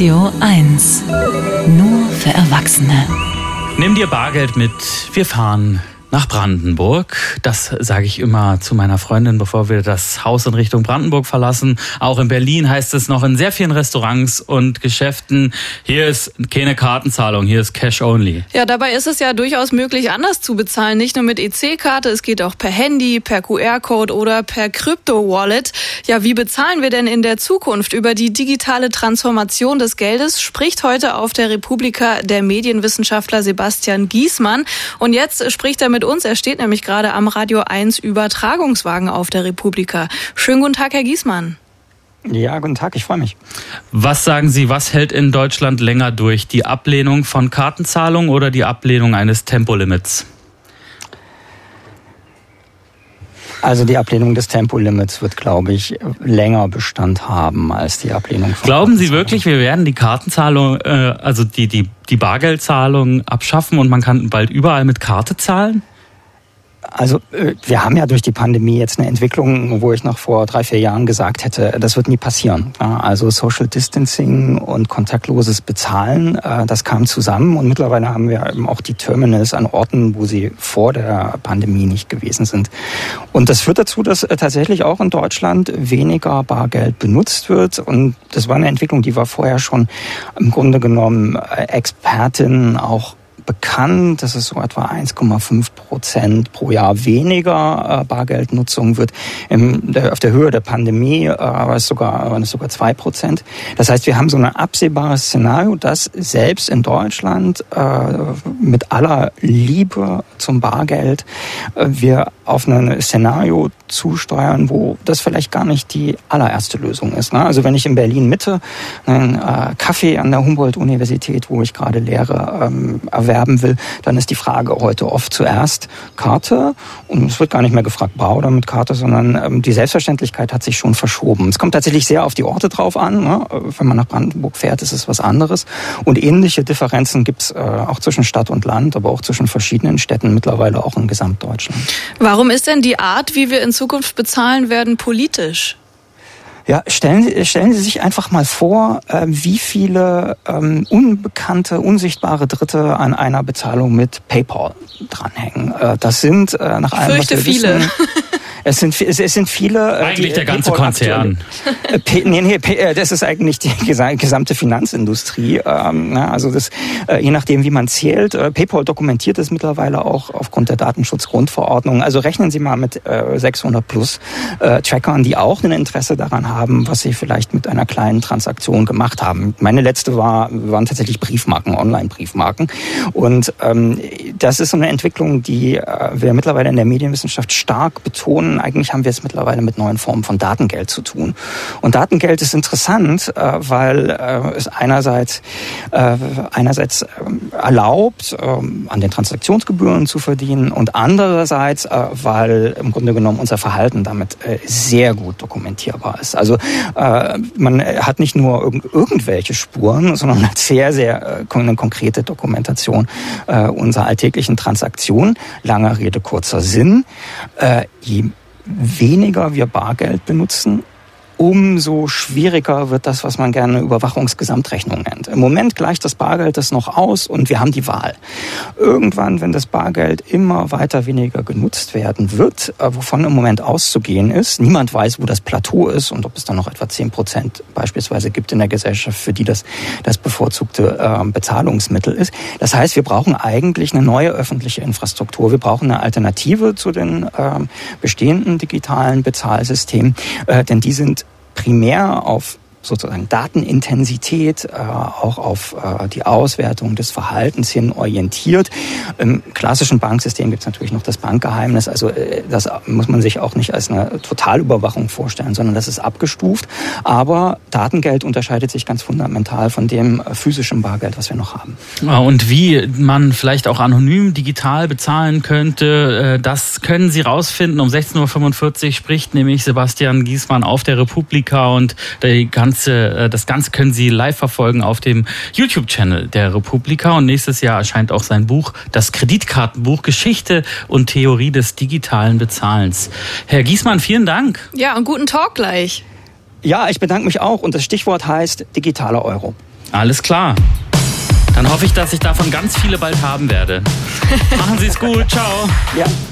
Radio 1. Nur für Erwachsene. Nimm dir Bargeld mit, wir fahren nach Brandenburg. Das sage ich immer zu meiner Freundin, bevor wir das Haus in Richtung Brandenburg verlassen. Auch in Berlin heißt es noch in sehr vielen Restaurants und Geschäften, hier ist keine Kartenzahlung, hier ist Cash only. Ja, dabei ist es ja durchaus möglich, anders zu bezahlen. Nicht nur mit EC-Karte, es geht auch per Handy, per QR-Code oder per Crypto-Wallet. Ja, wie bezahlen wir denn in der Zukunft? Über die digitale Transformation des Geldes spricht heute auf der Republika der Medienwissenschaftler Sebastian Giesmann. Und jetzt spricht er mit uns. Er steht nämlich gerade am Radio 1 Übertragungswagen auf der Republika. Schönen guten Tag, Herr Giesmann. Ja, guten Tag, ich freue mich. Was sagen Sie, was hält in Deutschland länger durch? Die Ablehnung von Kartenzahlungen oder die Ablehnung eines Tempolimits? Also die Ablehnung des Tempolimits wird, glaube ich, länger Bestand haben als die Ablehnung von Glauben Sie wirklich, wir werden die Kartenzahlung, also die Bargeldzahlung abschaffen und man kann bald überall mit Karte zahlen? Also wir haben ja durch die Pandemie jetzt eine Entwicklung, wo ich noch vor 3-4 Jahren gesagt hätte, das wird nie passieren. Also Social Distancing und kontaktloses Bezahlen, das kam zusammen und mittlerweile haben wir eben auch die Terminals an Orten, wo sie vor der Pandemie nicht gewesen sind. Und das führt dazu, dass tatsächlich auch in Deutschland weniger Bargeld benutzt wird und das war eine Entwicklung, die war vorher schon im Grunde genommen Expertinnen auch bekannt, dass es so etwa 1,5% pro Jahr weniger Bargeldnutzung wird. Auf der Höhe der Pandemie waren es sogar 2%. Das heißt, wir haben so ein absehbares Szenario, dass selbst in Deutschland mit aller Liebe zum Bargeld wir auf ein Szenario zusteuern, wo das vielleicht gar nicht die allererste Lösung ist. Also wenn ich in Berlin Mitte einen Café an der Humboldt-Universität, wo ich gerade lehre, erwerben will, dann ist die Frage heute oft zuerst Karte und es wird gar nicht mehr gefragt, bar oder mit Karte, sondern die Selbstverständlichkeit hat sich schon verschoben. Es kommt tatsächlich sehr auf die Orte drauf an. Wenn man nach Brandenburg fährt, ist es was anderes und ähnliche Differenzen gibt es auch zwischen Stadt und Land, aber auch zwischen verschiedenen Städten, mittlerweile auch in Gesamtdeutschland. Warum ist denn die Art, wie wir in Zukunft bezahlen werden, politisch? Ja, stellen Sie sich einfach mal vor, wie viele unbekannte, unsichtbare Dritte an einer Bezahlung mit PayPal dranhängen. Das sind nach allem, was wir viele. wissen, es sind viele. Eigentlich der ganze Konzern. Das ist eigentlich die gesamte Finanzindustrie. Also das, je nachdem, wie man zählt. PayPal dokumentiert es mittlerweile auch aufgrund der Datenschutzgrundverordnung. Also rechnen Sie mal mit 600 plus Trackern, die auch ein Interesse daran haben, was sie vielleicht mit einer kleinen Transaktion gemacht haben. Meine letzte waren tatsächlich Briefmarken, Online-Briefmarken. Und das ist so eine Entwicklung, die wir mittlerweile in der Medienwissenschaft stark betonen. Eigentlich haben wir es mittlerweile mit neuen Formen von Datengeld zu tun. Und Datengeld ist interessant, weil es einerseits erlaubt, an den Transaktionsgebühren zu verdienen und andererseits, weil im Grunde genommen unser Verhalten damit sehr gut dokumentierbar ist. Also man hat nicht nur irgendwelche Spuren, sondern hat sehr, sehr eine konkrete Dokumentation unserer alltäglichen Transaktionen. Langer Rede, kurzer Sinn. Je weniger wir Bargeld benutzen, umso schwieriger wird das, was man gerne Überwachungsgesamtrechnung nennt. Im Moment gleicht das Bargeld das noch aus und wir haben die Wahl. Irgendwann, wenn das Bargeld immer weiter weniger genutzt werden wird, wovon im Moment auszugehen ist, niemand weiß, wo das Plateau ist und ob es dann noch etwa 10% beispielsweise gibt in der Gesellschaft, für die das bevorzugte Bezahlungsmittel ist. Das heißt, wir brauchen eigentlich eine neue öffentliche Infrastruktur. Wir brauchen eine Alternative zu den bestehenden digitalen Bezahlsystemen, denn die sind primär auf sozusagen Datenintensität, auch auf die Auswertung des Verhaltens hin orientiert. Im klassischen Banksystem gibt es natürlich noch das Bankgeheimnis. Also das muss man sich auch nicht als eine Totalüberwachung vorstellen, sondern das ist abgestuft. Aber Datengeld unterscheidet sich ganz fundamental von dem physischen Bargeld, was wir noch haben. Und wie man vielleicht auch anonym digital bezahlen könnte, das können Sie rausfinden. Um 16.45 Uhr spricht nämlich Sebastian Giesmann auf der Republika und das Ganze können Sie live verfolgen auf dem YouTube-Channel der Republika. Und nächstes Jahr erscheint auch sein Buch, das Kreditkartenbuch, Geschichte und Theorie des digitalen Bezahlens. Herr Giesmann, vielen Dank. Ja, und guten Talk gleich. Ja, ich bedanke mich auch. Und das Stichwort heißt digitaler Euro. Alles klar. Dann hoffe ich, dass ich davon ganz viele bald haben werde. Machen Sie es gut. Ciao. Ja.